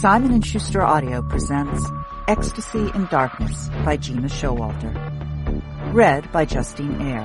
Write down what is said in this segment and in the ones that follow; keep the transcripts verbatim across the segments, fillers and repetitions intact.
Simon and Schuster Audio presents Ecstasy in Darkness by Gina Showalter. Read by Justine Eyre.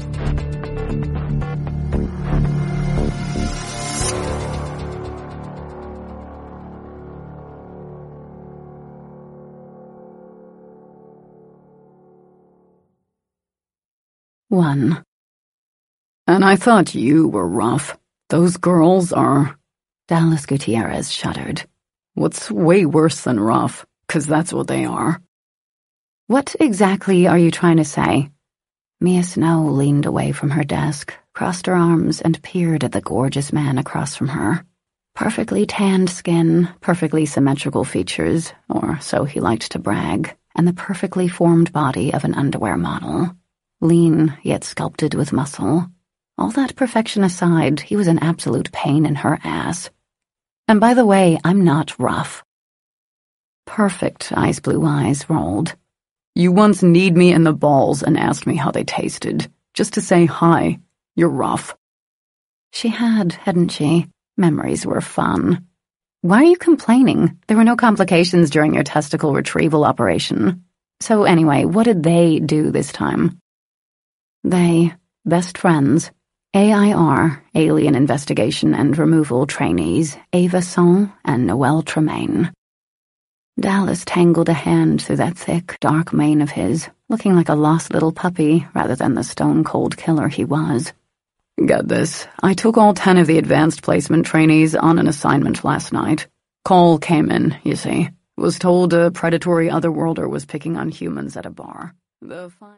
One. And I thought you were rough. Those girls are... Dallas Gutierrez shuddered. What's way worse than rough, 'cause that's what they are. What exactly are you trying to say? Mia Snow leaned away from her desk, crossed her arms, and peered at the gorgeous man across from her. Perfectly tanned skin, perfectly symmetrical features, or so he liked to brag, and the perfectly formed body of an underwear model. Lean, yet sculpted with muscle. All that perfection aside, he was an absolute pain in her ass. And by the way, I'm not rough. Perfect, Ice Blue Eyes rolled. You once kneed me in the balls and asked me how they tasted, just to say hi. You're rough. She had, hadn't she? Memories were fun. Why are you complaining? There were no complications during your testicle retrieval operation. So anyway, what did they do this time? They, best friends, A I R, Alien Investigation and Removal trainees, Ava Son and Noelle Tremaine. Dallas tangled a hand through that thick, dark mane of his, looking like a lost little puppy rather than the stone-cold killer he was. Get this, I took all ten of the advanced placement trainees on an assignment last night. Call came in, you see. Was told a predatory otherworlder was picking on humans at a bar. The